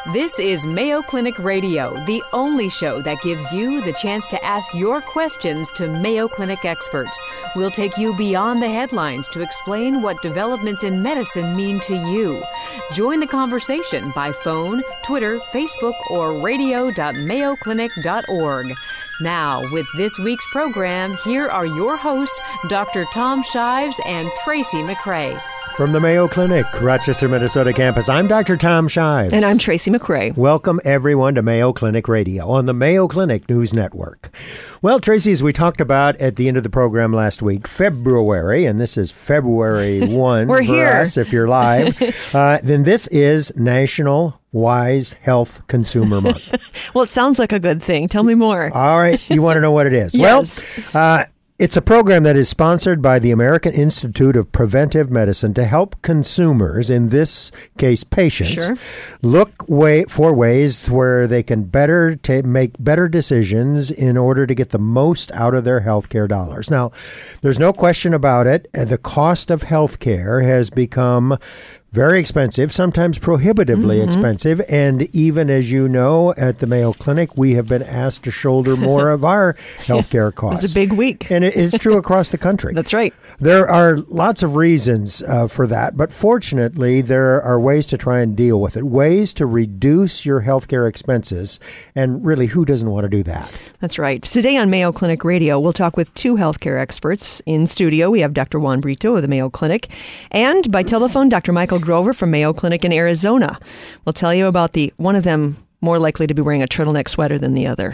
This is Mayo Clinic Radio, the only show that gives you the chance to ask your questions to Mayo Clinic experts. We'll take you beyond the headlines to explain what developments in medicine mean to you. Join the conversation by phone, Twitter, Facebook, or radio.mayoclinic.org. Now, with this week's program, here are your hosts, Dr. Tom Shives and Tracy McCray. From the Mayo Clinic, Rochester, Minnesota campus, I'm Dr. Tom Shives. And I'm Tracy McCray. Welcome, everyone, to Mayo Clinic Radio on the Mayo Clinic News Network. Well, Tracy, as we talked about at the end of the program last week, February, and this is February 1 We're for here. us if you're live, then this is National Wise Health Consumer Month. Well, it sounds like a good thing. Tell me more. All right. You want to know what it is? Yes. Well, it's a program that is sponsored by the American Institute of Preventive Medicine to help consumers, in this case patients, look for ways where they can make better decisions in order to get the most out of their healthcare dollars. Now, there's no question about it. The cost of healthcare has become very expensive, sometimes prohibitively expensive. And even as you know, at the Mayo Clinic, we have been asked to shoulder more of our healthcare costs. It's a big week. And it's true across the country. That's right. There are lots of reasons for that, but fortunately, there are ways to try and deal with it, ways to reduce your healthcare expenses. And really, who doesn't want to do that? That's right. Today on Mayo Clinic Radio, we'll talk with two healthcare experts. In studio, we have Dr. Juan Brito of the Mayo Clinic, and by telephone, Dr. Michael Grover from Mayo Clinic in Arizona. We'll tell you about one of them more likely to be wearing a turtleneck sweater than the other.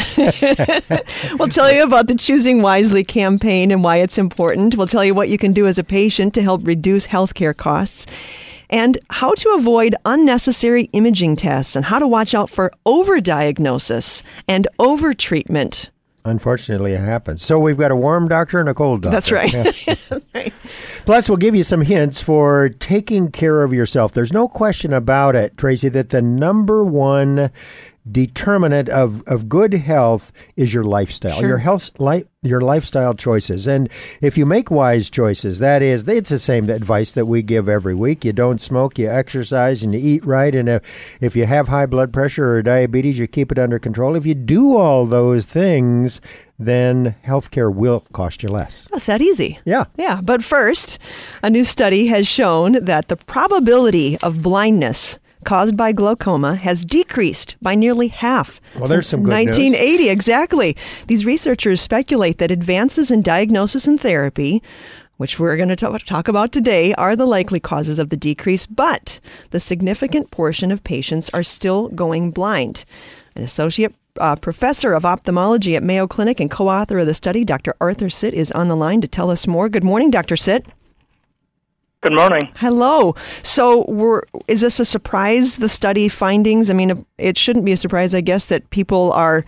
We'll tell you about the Choosing Wisely campaign and why it's important. We'll tell you what you can do as a patient to help reduce healthcare costs, and how to avoid unnecessary imaging tests, and how to watch out for overdiagnosis and overtreatment. Unfortunately, it happens. So we've got a warm doctor and a cold doctor. That's right. Yeah. Plus, we'll give you some hints for taking care of yourself. There's no question about it, Tracy, that the number one determinant of good health is your lifestyle, your lifestyle choices. And if you make wise choices, that is, it's the same advice that we give every week. You don't smoke, you exercise, and you eat right. And if you have high blood pressure or diabetes, you keep it under control. If you do all those things, then healthcare will cost you less. That's that easy. Yeah. Yeah. But first, a new study has shown that the probability of blindness caused by glaucoma has decreased by nearly half there's some good 1980. news. Exactly. These researchers speculate that advances in diagnosis and therapy, which we're going to talk about today, are the likely causes of the decrease, but the significant portion of patients are still going blind. An associate professor of ophthalmology at Mayo Clinic and co-author of the study, Dr. Arthur Sitt, is on the line to tell us more. Good morning, Dr. Sitt. Good morning. Hello. So is this a surprise, the study findings? I mean, it shouldn't be a surprise, I guess, that people are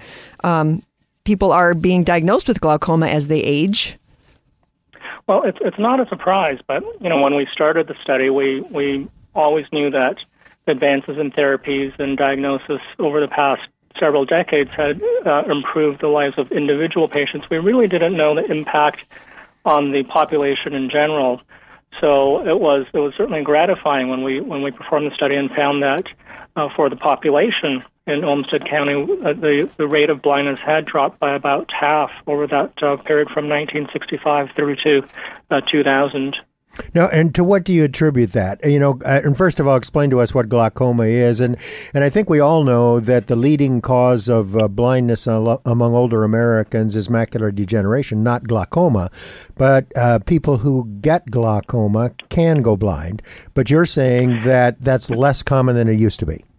being diagnosed with glaucoma as they age. Well, it's not a surprise, but when we started the study, we always knew that advances in therapies and diagnosis over the past several decades had improved the lives of individual patients. We really didn't know the impact on the population in general. So it was certainly gratifying when we performed the study and found that for the population in Olmsted County, the rate of blindness had dropped by about half over that period from 1965 through to 2000. Now, and to what do you attribute that? And first of all, explain to us what glaucoma is. And I think we all know that the leading cause of blindness among older Americans is macular degeneration, not glaucoma. But people who get glaucoma can go blind. But you're saying that that's less common than it used to be.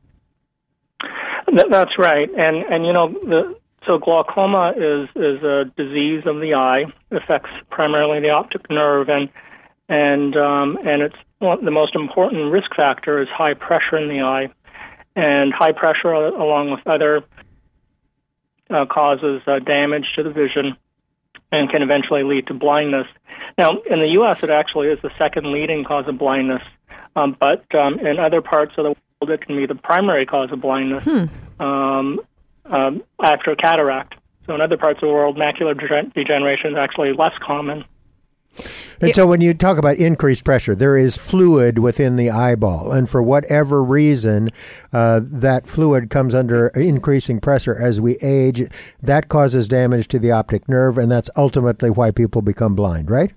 That's right. So glaucoma is a disease of the eye. It affects primarily the optic nerve, and it's the most important risk factor is high pressure in the eye, and high pressure, along with other causes damage to the vision, and can eventually lead to blindness. Now, in the U.S., it actually is the second leading cause of blindness, but in other parts of the world, it can be the primary cause of blindness after cataract. So in other parts of the world, macular degeneration is actually less common. And so when you talk about increased pressure, there is fluid within the eyeball. And for whatever reason, that fluid comes under increasing pressure as we age. That causes damage to the optic nerve, and that's ultimately why people become blind, right?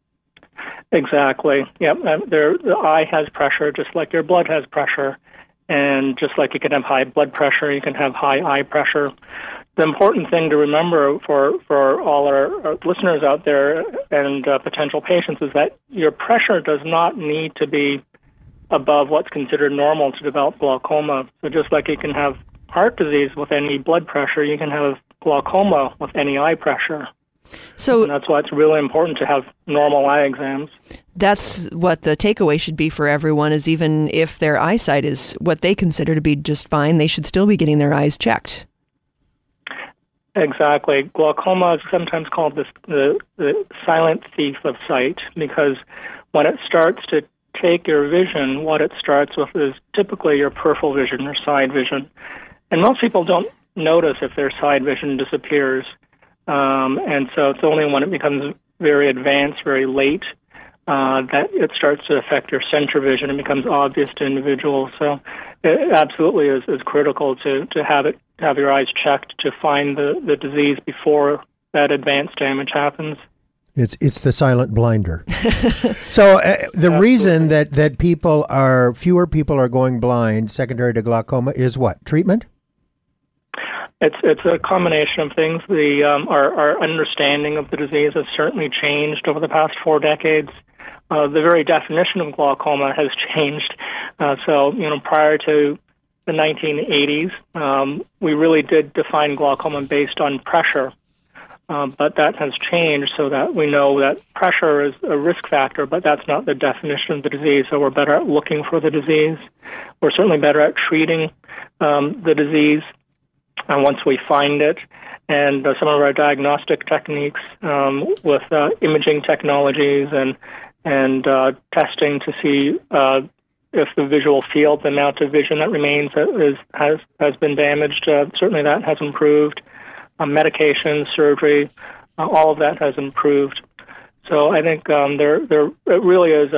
Exactly. Yep. The eye has pressure just like your blood has pressure. And just like you can have high blood pressure, you can have high eye pressure. The important thing to remember for all our listeners out there and potential patients is that your pressure does not need to be above what's considered normal to develop glaucoma. So just like you can have heart disease with any blood pressure, you can have glaucoma with any eye pressure. So and that's why it's really important to have normal eye exams. That's what the takeaway should be for everyone, is even if their eyesight is what they consider to be just fine, they should still be getting their eyes checked. Exactly. Glaucoma is sometimes called the silent thief of sight, because when it starts to take your vision, what it starts with is typically your peripheral vision or side vision. And most people don't notice if their side vision disappears. And so it's only when it becomes very advanced, very late, that it starts to affect your center vision and becomes obvious to individuals. So it absolutely is critical to have your eyes checked to find the disease before that advanced damage happens. It's the silent blinder. So the reason that fewer people are going blind secondary to glaucoma is what? Treatment? It's a combination of things. Our understanding of the disease has certainly changed over the past 4 decades. The very definition of glaucoma has changed. So prior to the 1980s, we really did define glaucoma based on pressure. But that has changed so that we know that pressure is a risk factor, but that's not the definition of the disease. So we're better at looking for the disease. We're certainly better at treating the disease once we find it. And some of our diagnostic techniques with imaging technologies and testing to see if the visual field, the amount of vision that remains has been damaged, certainly that has improved. Medication, surgery, all of that has improved. So I think it really is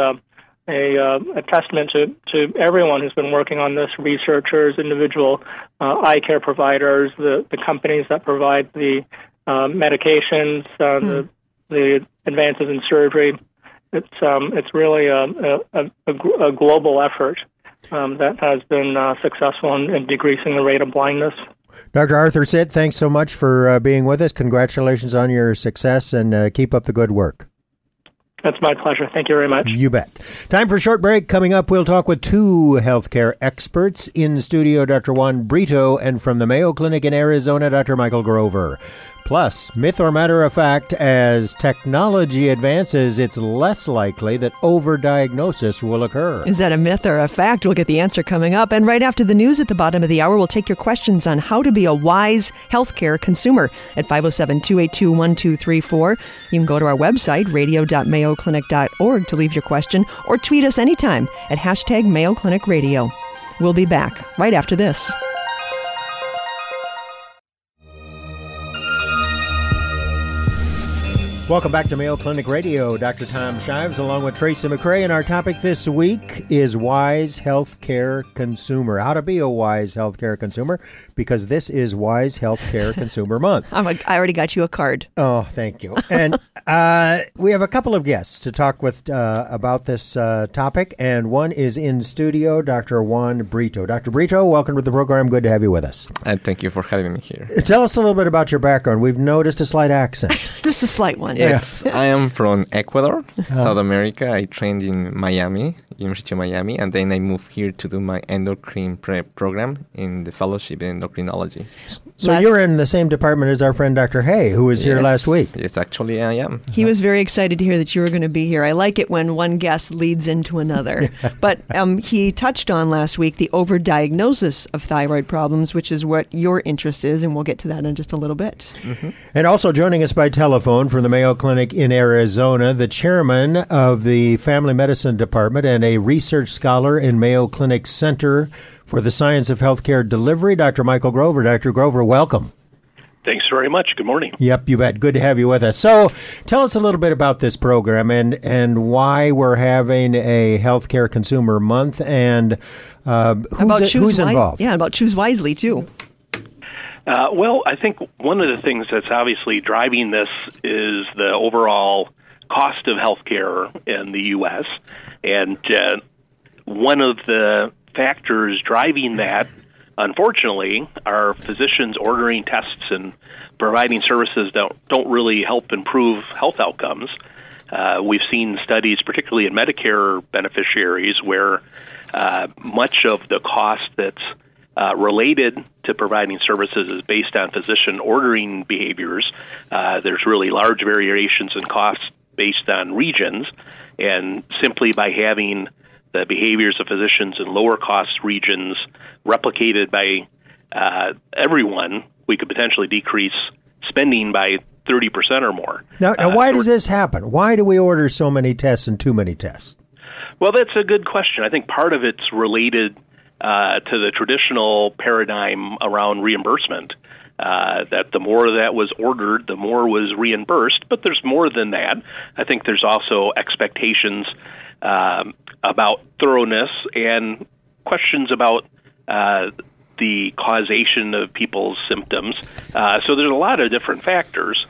a testament to everyone who's been working on this, researchers, individual eye care providers, the companies that provide the medications, the advances in surgery. It's really a global effort that has been successful in decreasing the rate of blindness. Dr. Arthur Sitt, thanks so much for being with us. Congratulations on your success, and keep up the good work. That's my pleasure. Thank you very much. You bet. Time for a short break. Coming up, we'll talk with 2 healthcare experts. In studio, Dr. Juan Brito, and from the Mayo Clinic in Arizona, Dr. Michael Grover. Plus, myth or matter of fact, as technology advances, it's less likely that overdiagnosis will occur. Is that a myth or a fact? We'll get the answer coming up. And right after the news at the bottom of the hour, we'll take your questions on how to be a wise healthcare consumer at 507-282-1234. You can go to our website, radio.mayoclinic.org, to leave your question, or tweet us anytime at hashtag Mayo Clinic Radio. We'll be back right after this. Welcome back to Mayo Clinic Radio. Dr. Tom Shives along with Tracy McCray, and our topic this week is Wise Healthcare Consumer. How to be a wise healthcare consumer, because this is Wise Healthcare Consumer Month. I already got you a card. Oh, thank you. And we have a couple of guests to talk with about this topic, and one is in studio, Dr. Juan Brito. Dr. Brito, welcome to the program. Good to have you with us. Thank you for having me here. Tell us a little bit about your background. We've noticed a slight accent. Just a slight one. Yes, I am from Ecuador, South America. I trained in Miami, University of Miami, and then I moved here to do my endocrine prep program in the fellowship in endocrinology. So you're in the same department as our friend Dr. Hay, who was here last week. Yes, actually I am. He was very excited to hear that you were going to be here. I like it when one guest leads into another. But he touched on last week the overdiagnosis of thyroid problems, which is what your interest is, and we'll get to that in just a little bit. Mm-hmm. And also joining us by telephone from the Mayo Clinic in Arizona, the chairman of the Family Medicine Department and a research scholar in Mayo Clinic Center for the Science of Healthcare Delivery, Dr. Michael Grover. Dr. Grover, welcome. Thanks very much. Good morning. Yep, you bet. Good to have you with us. So tell us a little bit about this program and why we're having a Healthcare Consumer Month and who's involved. Yeah, about Choose Wisely, too. Well, I think one of the things that's obviously driving this is the overall cost of healthcare in the U.S. And one of the factors driving that, unfortunately, are physicians ordering tests and providing services that don't really help improve health outcomes. We've seen studies, particularly in Medicare beneficiaries, where much of the cost that's related to providing services is based on physician ordering behaviors. There's really large variations in costs based on regions, and simply by having the behaviors of physicians in lower cost regions replicated by everyone, we could potentially decrease spending by 30% or more. Now why does this happen? Why do we order so many tests and too many tests? Well, that's a good question. I think part of it's related to the traditional paradigm around reimbursement, that the more that was ordered, the more was reimbursed. But there's more than that. I think there's also expectations about thoroughness and questions about the causation of people's symptoms. So there's a lot of different factors.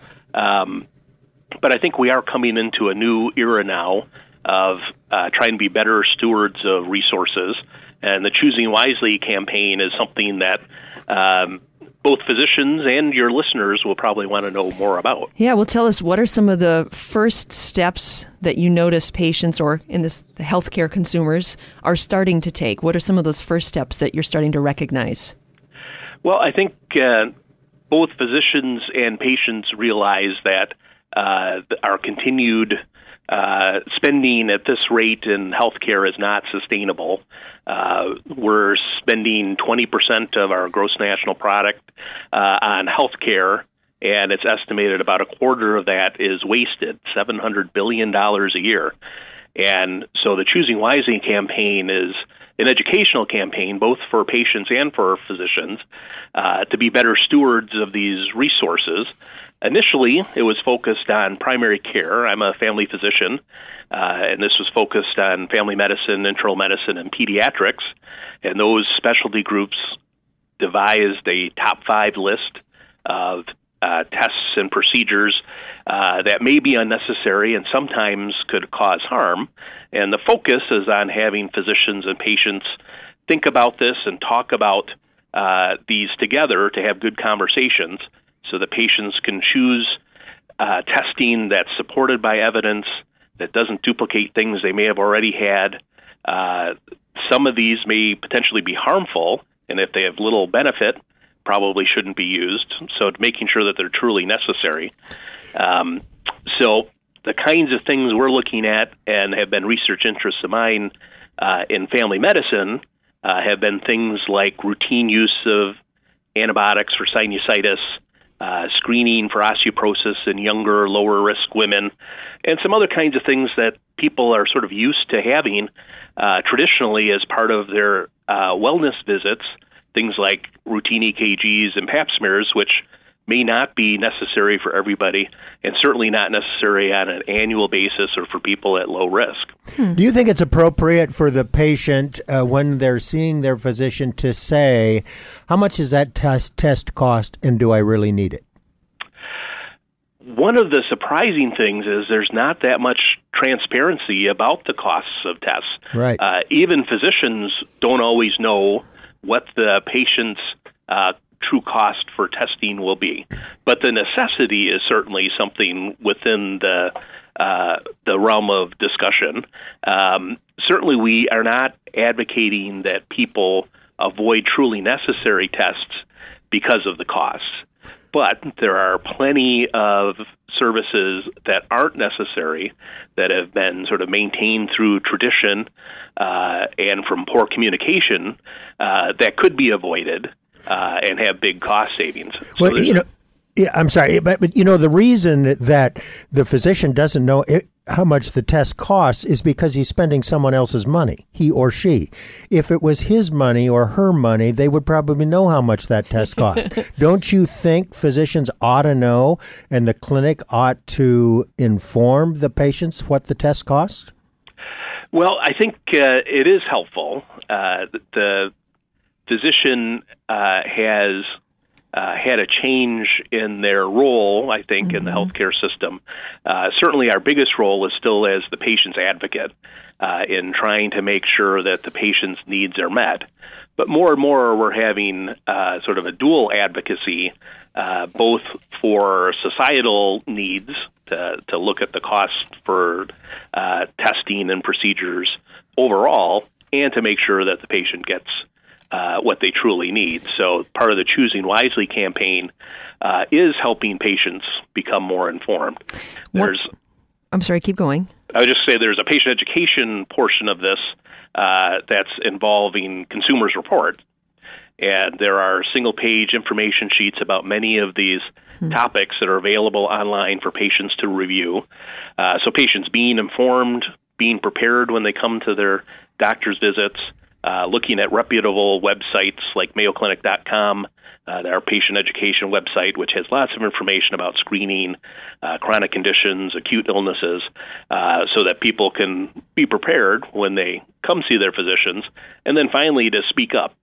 But I think we are coming into a new era now of trying to be better stewards of resources. And the Choosing Wisely campaign is something that both physicians and your listeners will probably want to know more about. Yeah, well, tell us, what are some of the first steps that you notice patients, or in this, the healthcare consumers, are starting to take? What are some of those first steps that you're starting to recognize? Well, I think both physicians and patients realize that our continued spending at this rate in healthcare is not sustainable. We're spending 20% of our gross national product on healthcare, and it's estimated about a quarter of that is wasted, $700 billion a year. And so the Choosing Wisely campaign is an educational campaign, both for patients and for physicians, to be better stewards of these resources. Initially, it was focused on primary care. I'm a family physician, and this was focused on family medicine, internal medicine, and pediatrics. And those specialty groups devised a top 5 list of tests and procedures that may be unnecessary and sometimes could cause harm. And the focus is on having physicians and patients think about this and talk about these together to have good conversations, so that patients can choose testing that's supported by evidence, that doesn't duplicate things they may have already had. Some of these may potentially be harmful, and if they have little benefit, probably shouldn't be used. So making sure that they're truly necessary. So the kinds of things we're looking at and have been research interests of mine in family medicine have been things like routine use of antibiotics for sinusitis, screening for osteoporosis in younger, lower-risk women, and some other kinds of things that people are sort of used to having traditionally as part of their wellness visits, things like routine EKGs and pap smears, which may not be necessary for everybody, and certainly not necessary on an annual basis or for people at low risk. Do you think it's appropriate for the patient, when they're seeing their physician, to say, how much does that test cost, and do I really need it? One of the surprising things is there's not that much transparency about the costs of tests. Right. Even physicians don't always know what the patient's true cost for testing will be. But the necessity is certainly something within the realm of discussion. Certainly we are not advocating that people avoid truly necessary tests because of the costs. But there are plenty of services that aren't necessary that have been sort of maintained through tradition and from poor communication that could be avoided and have big cost savings. So well, I'm sorry, but the reason that the physician doesn't know, how much the test costs is because he's spending someone else's money, he or she. If it was his money or her money, they would probably know how much that test costs. Don't you think physicians ought to know and the clinic ought to inform the patients what the test costs? Well, I think it is helpful. The physician has had a change in their role, I think, in the healthcare system. Certainly our biggest role is still as the patient's advocate in trying to make sure that the patient's needs are met. But more and more we're having sort of a dual advocacy, both for societal needs to look at the cost for testing and procedures overall, and to make sure that the patient gets what they truly need. So part of the Choosing Wisely campaign is helping patients become more informed. I'm sorry, keep going. I would just say there's a patient education portion of this that's involving Consumers Report. And there are single-page information sheets about many of these topics that are available online for patients to review. So patients being informed, being prepared when they come to their doctor's visits, looking at reputable websites like MayoClinic.com, our patient education website, which has lots of information about screening, chronic conditions, acute illnesses, so that people can be prepared when they come see their physicians. And then finally, to speak up.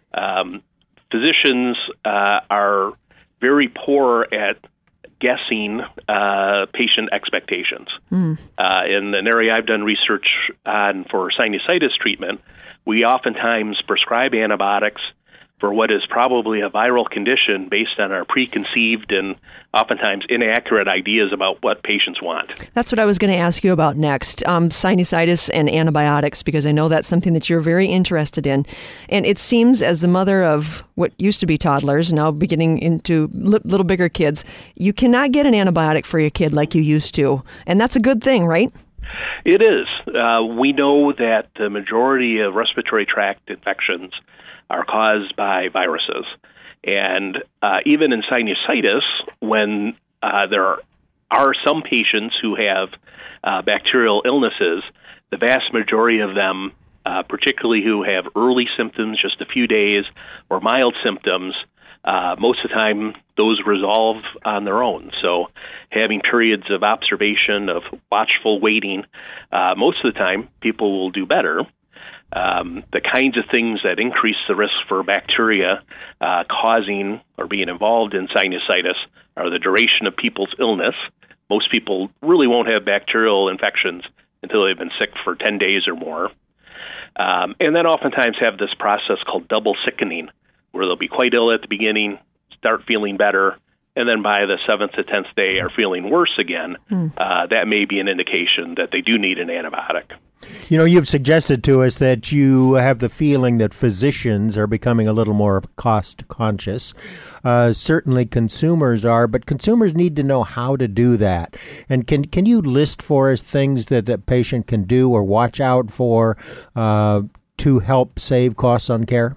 Physicians are very poor at guessing patient expectations. In an area I've done research on for sinusitis treatment, we oftentimes prescribe antibiotics for what is probably a viral condition based on our preconceived and oftentimes inaccurate ideas about what patients want. That's what I was going to ask you about next, sinusitis and antibiotics, because I know that's something that you're very interested in. And it seems, as the mother of what used to be toddlers, now beginning into little bigger kids, you cannot get an antibiotic for your kid like you used to. And that's a good thing, right? It is. We know that the majority of respiratory tract infections are caused by viruses. And even in sinusitis, when there are some patients who have bacterial illnesses, the vast majority of them, particularly who have early symptoms, just a few days, or mild symptoms, most of the time those resolve on their own. So having periods of observation, of watchful waiting, most of the time people will do better. The kinds of things that increase the risk for bacteria causing or being involved in sinusitis are the duration of people's illness. Most people really won't have bacterial infections until they've been sick for 10 days or more. And then oftentimes have this process called double sickening, where they'll be quite ill at the beginning, start feeling better, and then by the 7th to 10th day are feeling worse again. That may be an indication that they do need an antibiotic. You know, you've suggested to us that you have the feeling that physicians are becoming a little more cost conscious. Certainly consumers are, but consumers need to know how to do that. And can you list for us things that a patient can do or watch out for to help save costs on care?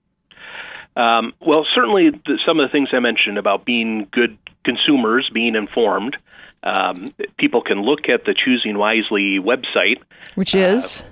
Well, certainly some of the things I mentioned about being good consumers, being informed. People can look at the Choosing Wisely website, which is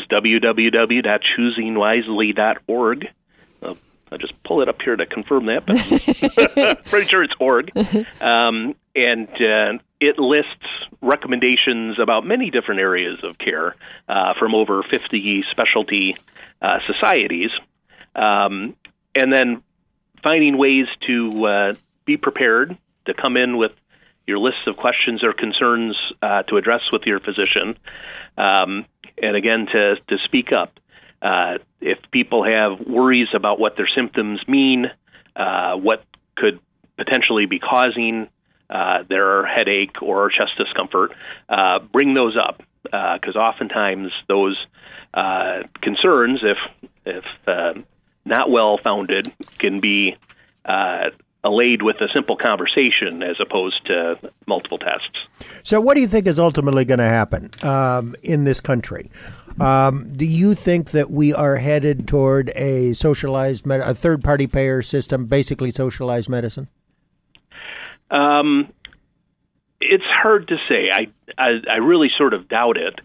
www.choosingwisely.org. I'll just pull it up here to confirm that, but I'm pretty sure it's org. And it lists recommendations about many different areas of care from over 50 specialty societies, and then finding ways to be prepared to come in with your lists of questions or concerns to address with your physician, and again, to speak up. If people have worries about what their symptoms mean, what could potentially be causing their headache or chest discomfort, bring those up, because oftentimes those concerns, if not well-founded, can be allayed with a simple conversation as opposed to multiple tests. So what do you think is ultimately going to happen in this country? Do you think that we are headed toward a socialized, a third-party payer system, basically socialized medicine? It's hard to say. I really sort of doubt it.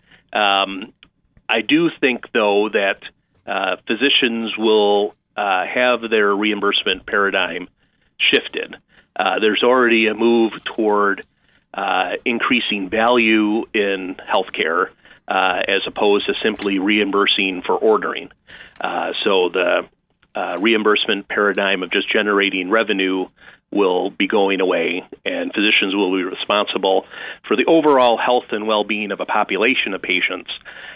I do think, though, that physicians will have their reimbursement paradigm shifted. There's already a move toward increasing value in healthcare as opposed to simply reimbursing for ordering. So the reimbursement paradigm of just generating revenue will be going away, and physicians will be responsible for the overall health and well-being of a population of patients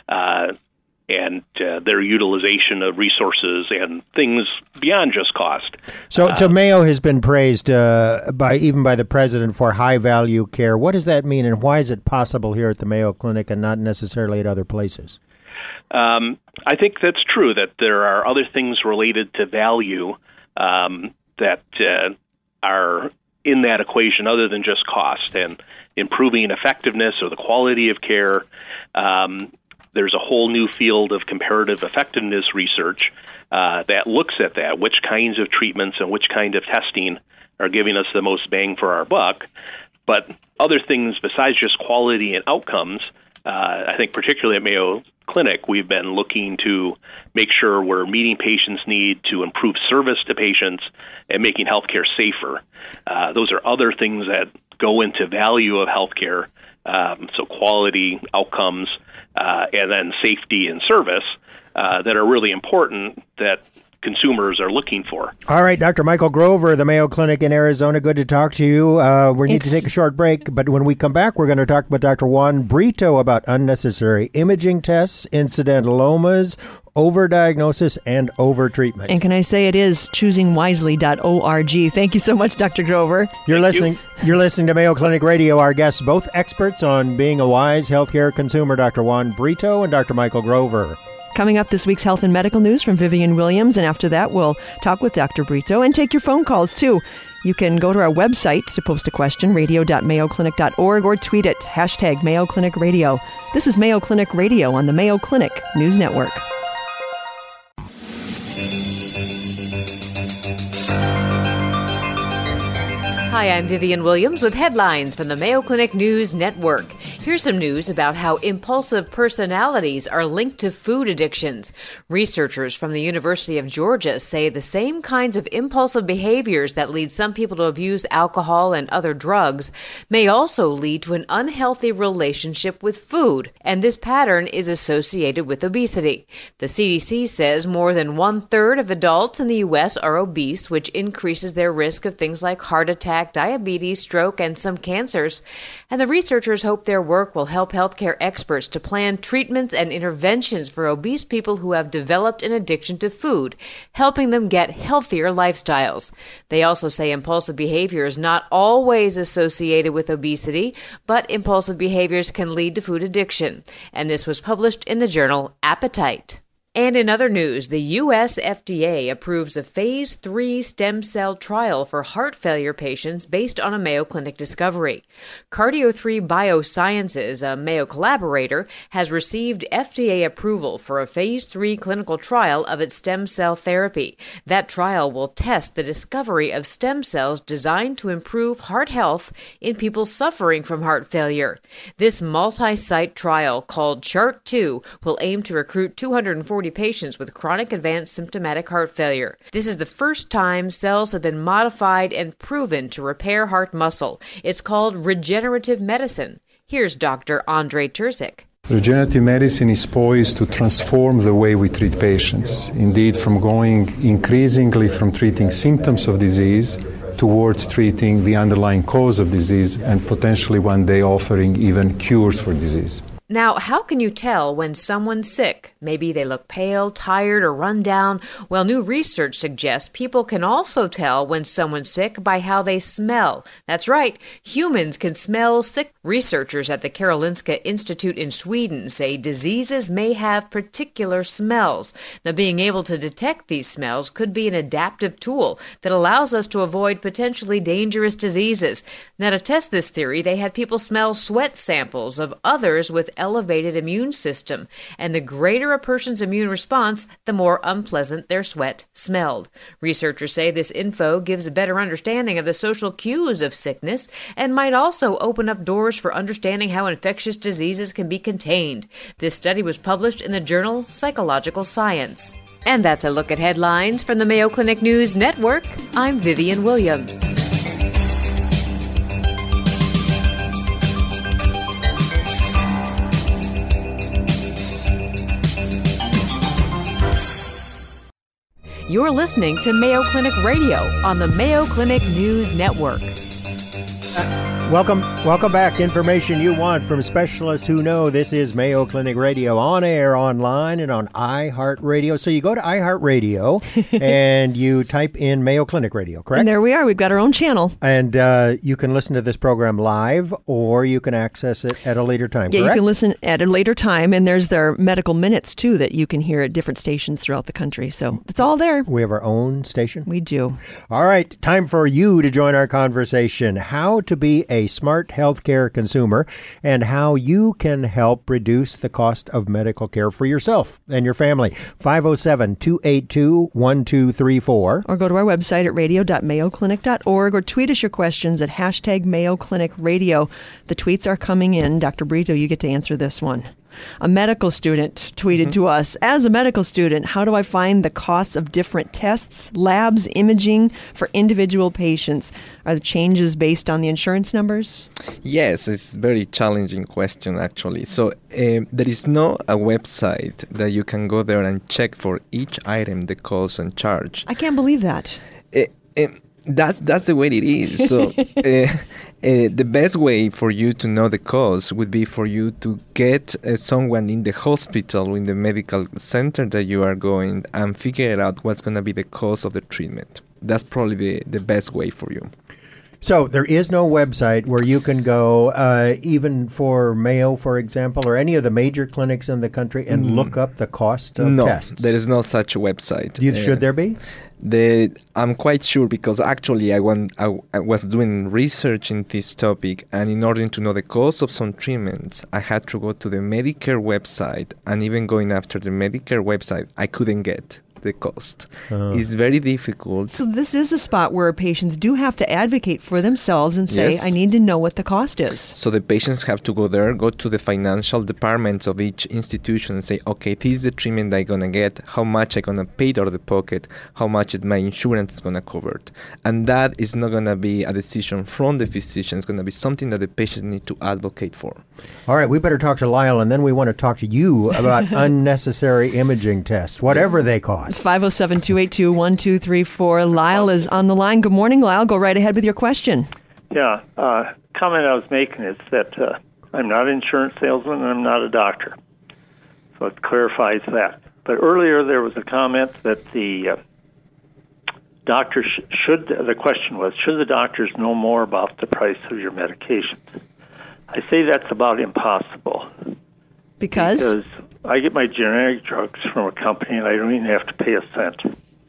and their utilization of resources and things beyond just cost. So Mayo has been praised even by the president for high-value care. What does that mean, and why is it possible here at the Mayo Clinic and not necessarily at other places? I think that's true, that there are other things related to value that are in that equation other than just cost, and improving effectiveness or the quality of care. There's a whole new field of comparative effectiveness research that looks at that, which kinds of treatments and which kind of testing are giving us the most bang for our buck. But other things besides just quality and outcomes, I think particularly at Mayo Clinic, we've been looking to make sure we're meeting patients' need to improve service to patients and making healthcare safer. Those are other things that go into value of healthcare, so quality, outcomes, and then safety and service that are really important that consumers are looking for. All right, Dr. Michael Grover, the Mayo Clinic in Arizona, good to talk to you. We need to take a short break, but when we come back, we're going to talk with Dr. Juan Brito about unnecessary imaging tests, incidentalomas, overdiagnosis, and overtreatment. And can I say it is choosingwisely.org. Thank you so much, Dr. Grover. You're listening to Mayo Clinic Radio. Our guests, both experts on being a wise healthcare consumer, Dr. Juan Brito and Dr. Michael Grover. Coming up, this week's health and medical news from Vivian Williams, and after that, we'll talk with Dr. Brito and take your phone calls, too. You can go to our website to post a question, radio.mayoclinic.org, or tweet it, hashtag Mayo Clinic Radio. This is Mayo Clinic Radio on the Mayo Clinic News Network. Hi, I'm Vivian Williams with headlines from the Mayo Clinic News Network. Here's some news about how impulsive personalities are linked to food addictions. Researchers from the University of Georgia say the same kinds of impulsive behaviors that lead some people to abuse alcohol and other drugs may also lead to an unhealthy relationship with food, and this pattern is associated with obesity. The CDC says more than 1/3 of adults in the U.S. are obese, which increases their risk of things like heart attack, diabetes, stroke, and some cancers. And the researchers hope their work will help healthcare experts to plan treatments and interventions for obese people who have developed an addiction to food, helping them get healthier lifestyles. They also say impulsive behavior is not always associated with obesity, but impulsive behaviors can lead to food addiction. And this was published in the journal Appetite. And in other news, the U.S. FDA approves a Phase 3 stem cell trial for heart failure patients based on a Mayo Clinic discovery. Cardio3 Biosciences, a Mayo collaborator, has received FDA approval for a Phase 3 clinical trial of its stem cell therapy. That trial will test the discovery of stem cells designed to improve heart health in people suffering from heart failure. This multi-site trial, called CHART-2, will aim to recruit 240 patients with chronic advanced symptomatic heart failure. This is the first time cells have been modified and proven to repair heart muscle. It's called regenerative medicine. Here's Dr. Andrei Terzik. Regenerative medicine is poised to transform the way we treat patients. Indeed, from going increasingly from treating symptoms of disease towards treating the underlying cause of disease and potentially one day offering even cures for disease. Now, how can you tell when someone's sick? Maybe they look pale, tired, or run down. Well, new research suggests people can also tell when someone's sick by how they smell. That's right, humans can smell sick. Researchers at the Karolinska Institute in Sweden say diseases may have particular smells. Now, being able to detect these smells could be an adaptive tool that allows us to avoid potentially dangerous diseases. Now, to test this theory, they had people smell sweat samples of others with elevated immune system, and the greater a person's immune response, the more unpleasant their sweat smelled. Researchers say this info gives a better understanding of the social cues of sickness and might also open up doors for understanding how infectious diseases can be contained. This study was published in the journal Psychological Science. And that's a look at headlines from the Mayo Clinic News Network. I'm Vivian Williams. You're listening to Mayo Clinic Radio on the Mayo Clinic News Network. Welcome back. Information you want from specialists who know. This is Mayo Clinic Radio, on air, online, and on iHeartRadio. So you go to iHeartRadio and you type in Mayo Clinic Radio, correct? And there we are. We've got our own channel. And you can listen to this program live, or you can access it at a later time, Yeah, correct? you can listen at a later time, and there's their medical minutes, too, that you can hear at different stations throughout the country. So it's all there. We have our own station? We do. All right, time for you to join our conversation. How to be a smart healthcare consumer and how you can help reduce the cost of medical care for yourself and your family. 507-282-1234. Or go to our website at radio.mayoclinic.org or tweet us your questions at hashtag Mayo Clinic Radio. The tweets are coming in. Dr. Brito, you get to answer this one. A medical student tweeted to us, as a medical student, how do I find the costs of different tests, labs, imaging for individual patients? Are the changes based on the insurance numbers? Yes, it's a very challenging question, actually. So there is no a website that you can go there and check for each item the cost and charge. I can't believe that. That's the way it is. So the best way for you to know the cost would be for you to get someone in the hospital or in the medical center that you are going and figure out what's going to be the cost of the treatment. That's probably the best way for you. So there is no website where you can go, even for Mayo, for example, or any of the major clinics in the country and look up the cost of tests? No, there is no such website. Should there be? I'm quite sure, because actually I was doing research in this topic, and in order to know the cost of some treatments, I had to go to the Medicare website, and even going after the Medicare website, I couldn't get the cost. It's very difficult. So this is a spot where patients do have to advocate for themselves and say, Yes. I need to know what the cost is. So the patients have to go there, go to the financial departments of each institution and say, okay, this is the treatment I'm going to get, how much I'm going to pay out of the pocket, how much my insurance is going to cover it. And that is not going to be a decision from the physician. It's going to be something that the patient need to advocate for. All right, we better talk to Lyle, and then we want to talk to you about unnecessary imaging tests, whatever they cost. It's 507-282-1234. Lyle is on the line. Good morning, Lyle. Go right ahead with your question. Yeah, comment I was making is that I'm not an insurance salesman and I'm not a doctor. So it clarifies that. But earlier there was a comment that the doctor the question was, should the doctors know more about the price of your medications? I say that's about impossible. Because I get my generic drugs from a company and I don't even have to pay a cent.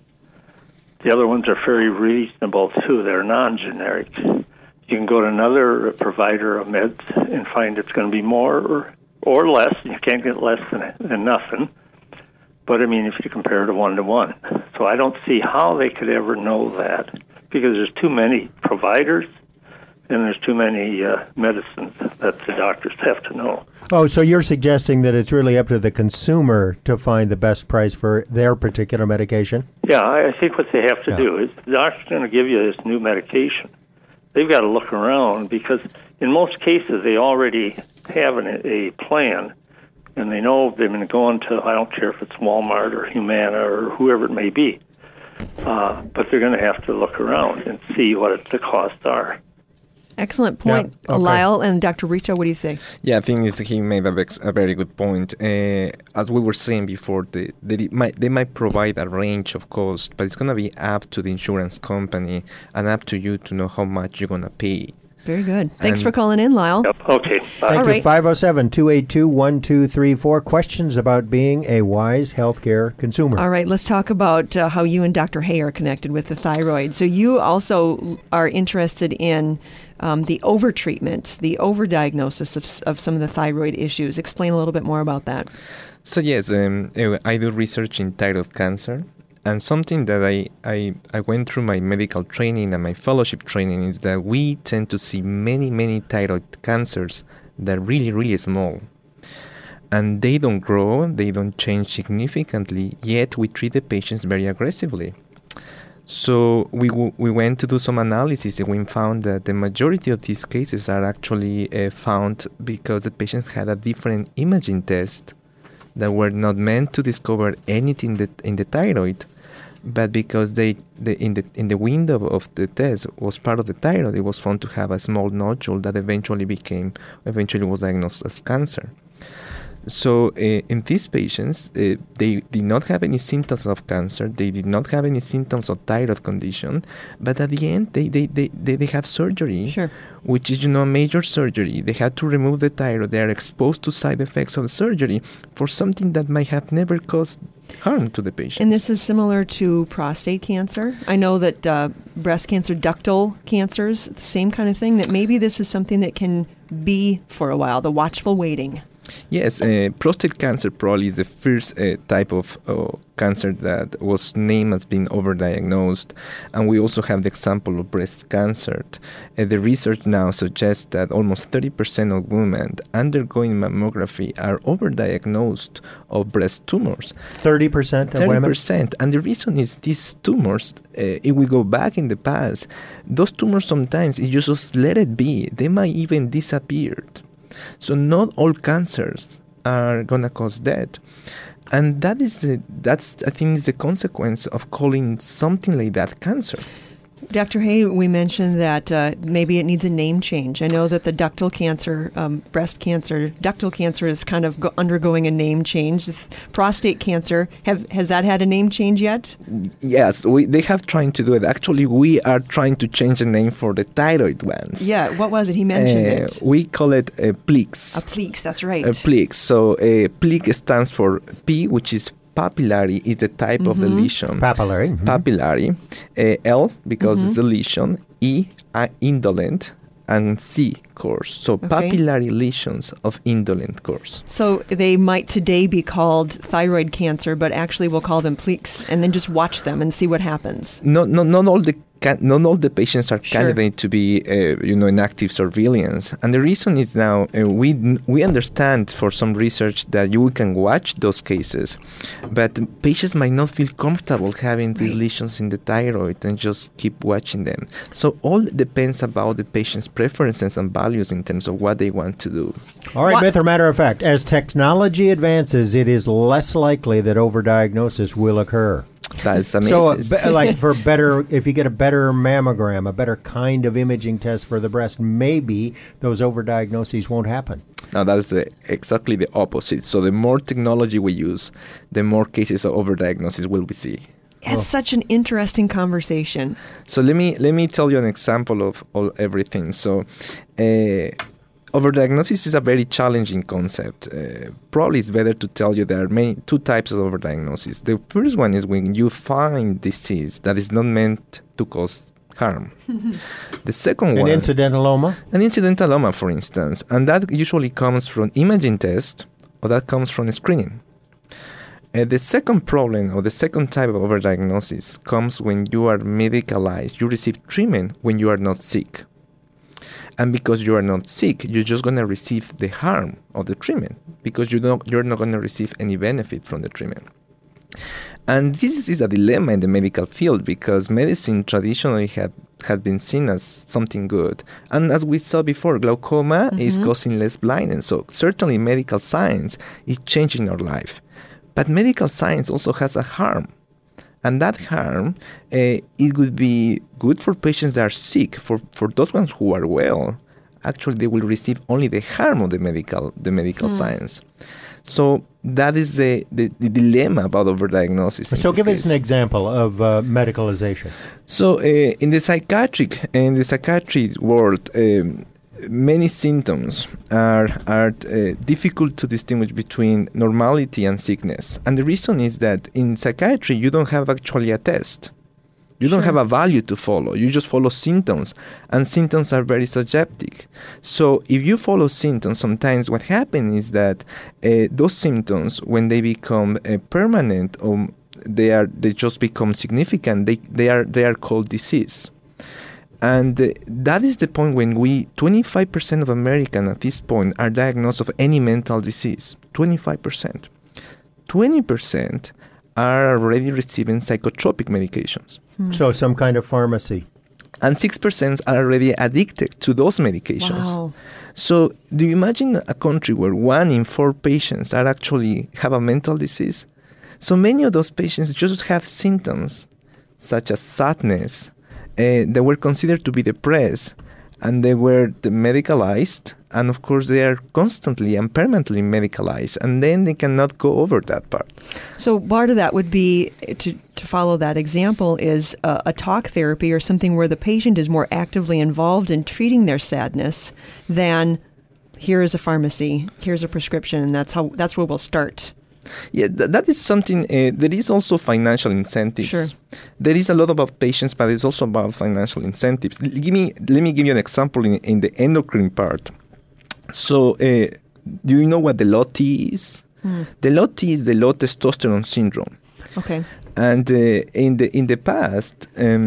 The other ones are very reasonable, too. They're non-generic. You can go to another provider of meds and find it's going to be more or less. You can't get less than nothing. But, I mean, if you compare it to one-to-one. So I don't see how they could ever know that, because there's too many providers and there's too many medicines that the doctors have to know. Oh, so you're suggesting that it's really up to the consumer to find the best price for their particular medication? Yeah, I think what they have to do is the doctor's going to give you this new medication. They've got to look around, because in most cases they already have a plan, and they know they've been going to, I don't care if it's Walmart or Humana or whoever it may be, but they're going to have to look around and see what the costs are. Excellent point, Yeah, okay. Lyle. And Dr. Rito, what do you think? Yeah, I think he made a very good point. As we were saying before, they might provide a range of costs, but it's going to be up to the insurance company and up to you to know how much you're going to pay. Very good. Thanks for calling in, Lyle. Yep. Okay. Thank you. 507-282-1234. Questions about being a wise healthcare consumer. All right, let's talk about how you and Dr. Hay are connected with the thyroid. So you also are interested in the overtreatment, the overdiagnosis of some of the thyroid issues. Explain a little bit more about that. So yes, I do research in thyroid cancer. And something that I went through my medical training and my fellowship training is that we tend to see many thyroid cancers that are really, really small. And they don't grow, they don't change significantly, yet we treat the patients very aggressively. So we went to do some analysis and we found that the majority of these cases are actually found because the patients had a different imaging test that were not meant to discover anything in the thyroid, but because in the window of the test was part of the thyroid, it was found to have a small nodule that eventually was diagnosed as cancer. So in these patients, they did not have any symptoms of cancer. They did not have any symptoms of thyroid condition. But at the end, they have surgery, sure, which is, a major surgery. They had to remove the thyroid. They are exposed to side effects of the surgery for something that might have never caused harm to the patient. And this is similar to prostate cancer. I know that breast cancer, ductal cancers, the same kind of thing, that maybe this is something that can be for a while, the watchful waiting. Yes, prostate cancer probably is the first type of cancer that was named as being overdiagnosed. And we also have the example of breast cancer. The research now suggests that almost 30% of women undergoing mammography are overdiagnosed of breast tumors. 30% of women? 30%. And the reason is these tumors, if we go back in the past, those tumors sometimes, you just let it be. They might even disappear. So not all cancers are going to cause death. And that's I think is the consequence of calling something like that cancer. Dr. Hay, we mentioned that maybe it needs a name change. I know that the ductal cancer, breast cancer, ductal cancer is kind of undergoing a name change. Prostate cancer, has that had a name change yet? Yes, they have trying to do it. Actually, we are trying to change the name for the thyroid ones. Yeah, what was it? He mentioned it. We call it PLEX. A PLEX, that's right. PLEX. So PLEX stands for P, which is papillary, is the type of the lesion. Papillary. Mm-hmm. Papillary. L, because it's a lesion. E, indolent. And C, course. So papillary lesions of indolent course. So they might today be called thyroid cancer, but actually we'll call them PLEX, and then just watch them and see what happens. Not all the patients are candidate to be, in active surveillance. And the reason is now we understand for some research that you can watch those cases, but patients might not feel comfortable having these lesions in the thyroid and just keep watching them. So all depends about the patient's preferences and values in terms of what they want to do. All right, myth or matter of fact, as technology advances, it is less likely that overdiagnosis will occur. That's amazing. So, if you get a better mammogram, a better kind of imaging test for the breast, maybe those overdiagnoses won't happen. Now, that is exactly the opposite. So, the more technology we use, the more cases of overdiagnosis will we see. It's such an interesting conversation. So, let me tell you an example of everything. So, overdiagnosis is a very challenging concept. Probably it's better to tell you there are two types of overdiagnosis. The first one is when you find disease that is not meant to cause harm. The second one... An incidentalloma? An incidentalloma, for instance. And that usually comes from imaging test, or that comes from screening. The second problem, or the second type of overdiagnosis, comes when you are medicalized. You receive treatment when you are not sick. And because you are not sick, you're just going to receive the harm of the treatment because you're not going to receive any benefit from the treatment. And this is a dilemma in the medical field because medicine traditionally has been seen as something good. And as we saw before, glaucoma is causing less blindness. So certainly medical science is changing our life. But medical science also has a harm. And that harm, it would be good for patients that are sick. For those ones who are well, actually they will receive only the harm of the medical science. So that is the dilemma about overdiagnosis. So give us an example of medicalization. So in the psychiatry world, many symptoms are difficult to distinguish between normality and sickness. And the reason is that in psychiatry, you don't have actually a test. You don't have a value to follow. You just follow symptoms, and symptoms are very subjective. So if you follow symptoms, sometimes what happens is that those symptoms, when they become permanent or they just become significant, they are called disease. And that is the point when 25% of Americans at this point are diagnosed of any mental disease. 25%. 20% are already receiving psychotropic medications. So some kind of pharmacy. And 6% are already addicted to those medications. Wow. So do you imagine a country where 1 in 4 patients actually have a mental disease? So many of those patients just have symptoms such as sadness. They were considered to be depressed, and they were medicalized, and of course they are constantly and permanently medicalized, and then they cannot go over that part. So part of that would be, to follow that example, is a talk therapy or something where the patient is more actively involved in treating their sadness than here is a pharmacy, here's a prescription, and that's where we'll start. Yeah, that is something. There is also financial incentives. Sure. There is a lot about patients, but it's also about financial incentives. Let me give you an example in the endocrine part. So, do you know what the LOT is? The LOT is the low testosterone syndrome. Okay. And in the past,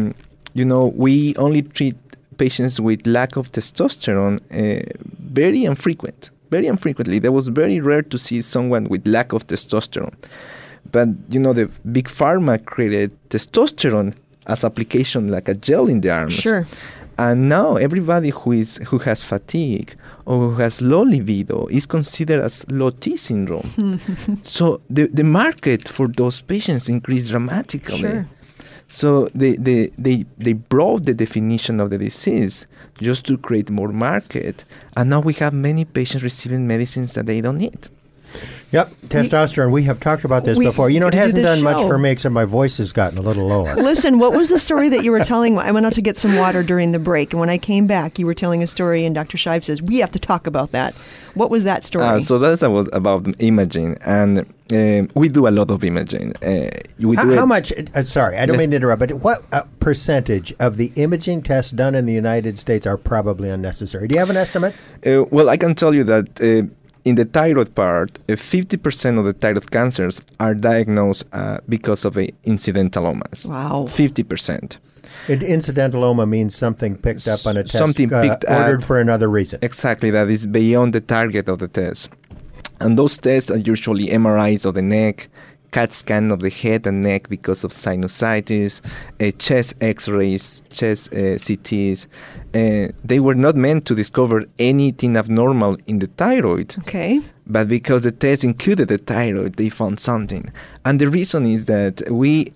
we only treat patients with lack of testosterone very infrequently. That was very rare to see someone with lack of testosterone. But, the big pharma created testosterone as application like a gel in the arms. Sure. And now everybody who has fatigue or who has low libido is considered as low T syndrome. So the market for those patients increased dramatically. Sure. So they broadened the definition of the disease just to create more market. And now we have many patients receiving medicines that they don't need. Yep, testosterone. We have talked about this before. It hasn't done much for me, except my voice has gotten a little lower. Listen, what was the story that you were telling? I went out to get some water during the break, and when I came back, you were telling a story, and Dr. Shive says, we have to talk about that. What was that story? So that's about imaging, and we do a lot of imaging. How much, sorry, I don't mean to interrupt, but what percentage of the imaging tests done in the United States are probably unnecessary? Do you have an estimate? Well, I can tell you that in the thyroid part, 50% of the thyroid cancers are diagnosed because of incidentalomas. Wow. 50%. Incidentaloma means something picked up on a test, something ordered for another reason. Exactly, that is beyond the target of the test. And those tests are usually MRIs of the neck, CAT scan of the head and neck because of sinusitis, chest X-rays, chest CTs. They were not meant to discover anything abnormal in the thyroid. Okay. But because the test included the thyroid, they found something. And the reason is that at least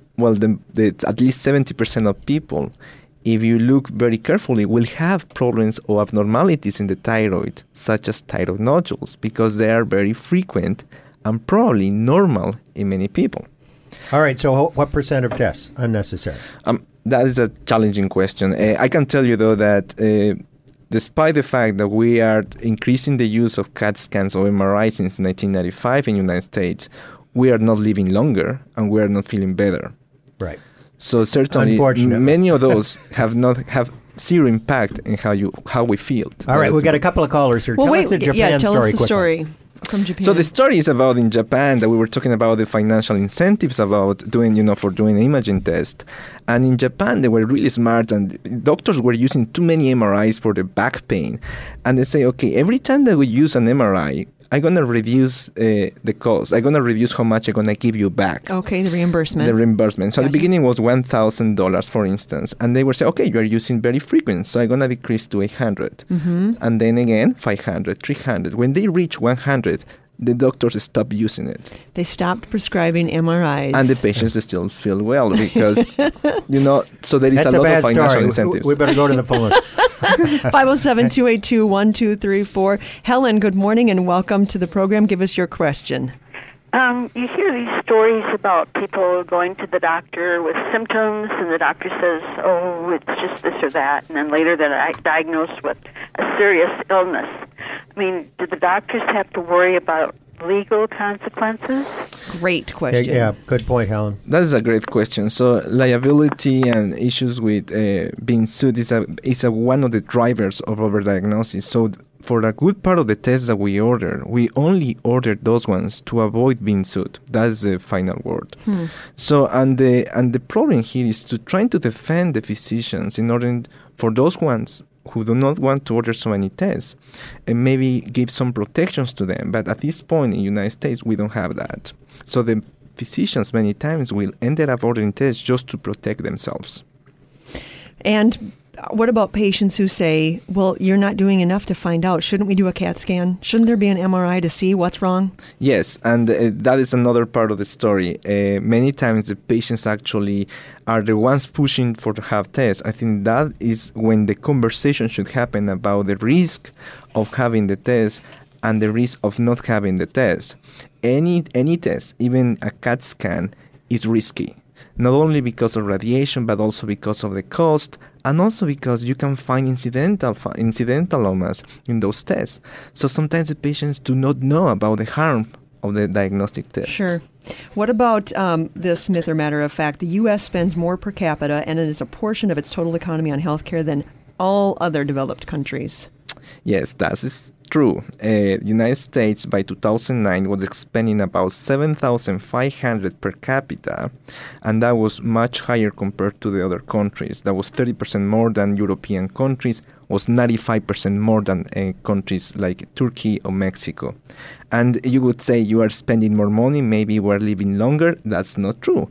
70% of people, if you look very carefully, will have problems or abnormalities in the thyroid, such as thyroid nodules, because they are very frequent and probably normal in many people. All right, so what percent of tests unnecessary? That is a challenging question. I can tell you, though, that despite the fact that we are increasing the use of CAT scans or MRI since 1995 in the United States, we are not living longer and we are not feeling better. Right. So certainly many of those have zero impact in how we feel. All right, we've got a couple of callers here. Tell us the Japan story quickly. Story from Japan. So the story is about in Japan that we were talking about the financial incentives about doing imaging tests. And in Japan, they were really smart, and doctors were using too many MRIs for the back pain. And they say, okay, every time that we use an MRI, I'm going to reduce the cost. I'm going to reduce how much I'm going to give you back. Okay, the reimbursement. So at the beginning was $1,000, for instance. And they were saying, okay, you are using very frequent, so I'm going to decrease to $800. Mm-hmm. And then again, $500, $300. When they reach $100, the doctors stopped using it. They stopped prescribing MRIs. And the patients still feel well because, so there is a lot of financial incentives. We better go to the phone. 507-282-1234. Helen, good morning and welcome to the program. Give us your question. You hear these stories about people going to the doctor with symptoms, and the doctor says, oh, it's just this or that, and then later they're diagnosed with a serious illness. I mean, do the doctors have to worry about legal consequences? Great question. Yeah, good point, Helen. That is a great question. So liability and issues with being sued is one of the drivers of overdiagnosis. So for a good part of the tests that we order, we only order those ones to avoid being sued. That's the final word. So and the problem here is to trying to defend the physicians in order for those ones who do not want to order so many tests and maybe give some protections to them. But at this point in the United States, we don't have that. So the physicians many times will end up ordering tests just to protect themselves. And what about patients who say, well, you're not doing enough to find out. Shouldn't we do a CAT scan? Shouldn't there be an MRI to see what's wrong? Yes, and that is another part of the story. Many times the patients actually are the ones pushing for to have tests. I think that is when the conversation should happen about the risk of having the test and the risk of not having the test. Any test, even a CAT scan, is risky. Not only because of radiation, but also because of the cost, and also because you can find incidental omas in those tests. So sometimes the patients do not know about the harm of the diagnostic test. Sure. What about this myth or matter of fact? The U.S. spends more per capita, and it is a portion of its total economy on healthcare than all other developed countries. Yes, that is true. The United States by 2009 was spending about $7,500 per capita, and that was much higher compared to the other countries. That was 30% more than European countries, was 95% more than countries like Turkey or Mexico. And you would say you are spending more money, maybe we're living longer. That's not true.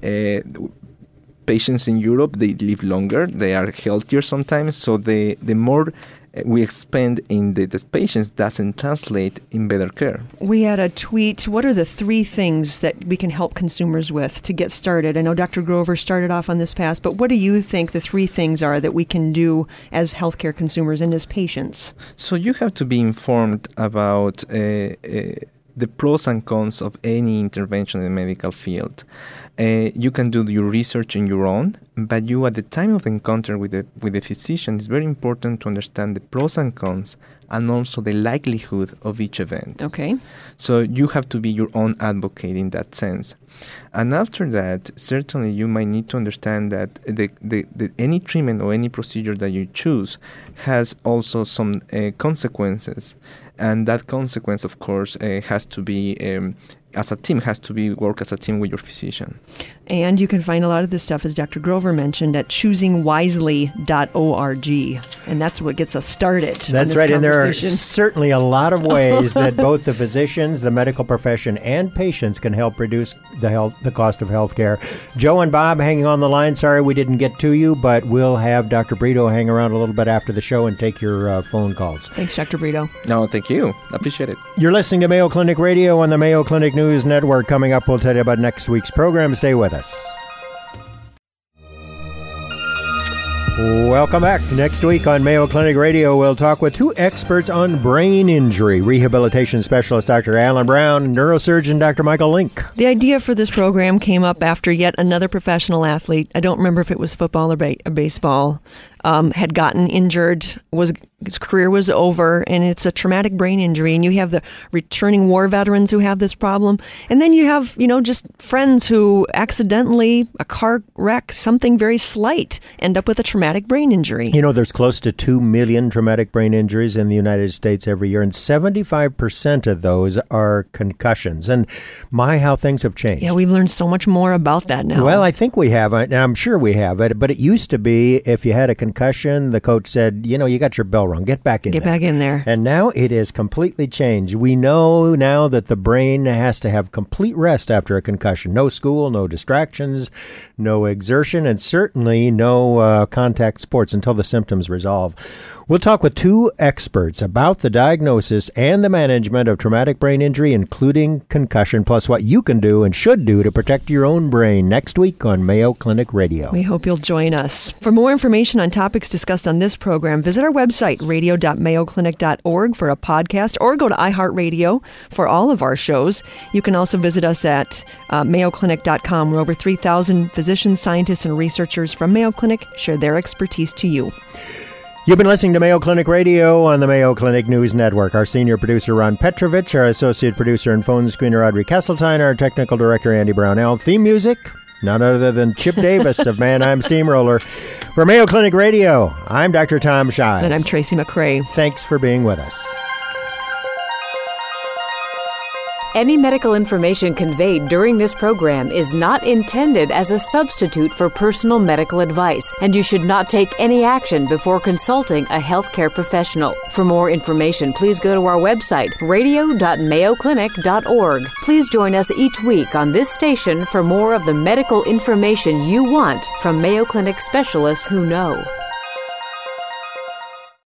Patients in Europe, they live longer, they are healthier sometimes, so the more we expend in the patients doesn't translate in better care. We had a tweet. What are the 3 things that we can help consumers with to get started? I know Dr. Grover started off on this path, but what do you think the 3 things are that we can do as healthcare consumers and as patients? So you have to be informed about the pros and cons of any intervention in the medical field. You can do your research on your own, but you, at the time of encounter with the physician, it's very important to understand the pros and cons and also the likelihood of each event. Okay. So you have to be your own advocate in that sense. And after that, certainly you might need to understand that the any treatment or any procedure that you choose has also some consequences. And that consequence, of course, has to be as a team, work as a team with your physician. And you can find a lot of this stuff, as Dr. Grover mentioned, at choosingwisely.org. And that's what gets us started. That's right. And there are certainly a lot of ways that both the physicians, the medical profession, and patients can help reduce the cost of health care. Joe and Bob hanging on the line. Sorry we didn't get to you, but we'll have Dr. Brito hang around a little bit after the show and take your phone calls. Thanks, Dr. Brito. No, thank you. Appreciate it. You're listening to Mayo Clinic Radio on the Mayo Clinic News Network. Coming up, we'll tell you about next week's program. Stay with us. Welcome back. Next week on Mayo Clinic Radio, we'll talk with 2 experts on brain injury. Rehabilitation specialist Dr. Alan Brown and neurosurgeon Dr. Michael Link. The idea for this program came up after yet another professional athlete, I don't remember if it was football or baseball, had gotten injured, his career was over, and it's a traumatic brain injury. And you have the returning war veterans who have this problem. And then you have, just friends who accidentally, a car wreck, something very slight, end up with a traumatic brain injury. There's close to 2 million traumatic brain injuries in the United States every year, and 75% of those are concussions. And my, how things have changed. Yeah, we've learned so much more about that now. Well, I think we have. I'm sure we have. But it used to be if you had a concussion, the coach said, you got your bell rung. Get back in there. Get back in there. And now it is completely changed. We know now that the brain has to have complete rest after a concussion. No school, no distractions, no exertion, and certainly no contact sports until the symptoms resolve. We'll talk with 2 experts about the diagnosis and the management of traumatic brain injury, including concussion, plus what you can do and should do to protect your own brain next week on Mayo Clinic Radio. We hope you'll join us. For more information on topics discussed on this program, visit our website, radio.mayoclinic.org, for a podcast, or go to iHeartRadio for all of our shows. You can also visit us at mayoclinic.com, where over 3,000 physicians, scientists, and researchers from Mayo Clinic share their expertise to you. You've been listening to Mayo Clinic Radio on the Mayo Clinic News Network. Our senior producer, Ron Petrovich, our associate producer and phone screener, Audrey Kesseltine, our technical director, Andy Brownell. Theme music, none other than Chip Davis of Mannheim Steamroller. For Mayo Clinic Radio, I'm Dr. Tom Shives. And I'm Tracy McRae. Thanks for being with us. Any medical information conveyed during this program is not intended as a substitute for personal medical advice, and you should not take any action before consulting a healthcare professional. For more information, please go to our website, radio.mayoclinic.org. Please join us each week on this station for more of the medical information you want from Mayo Clinic specialists who know.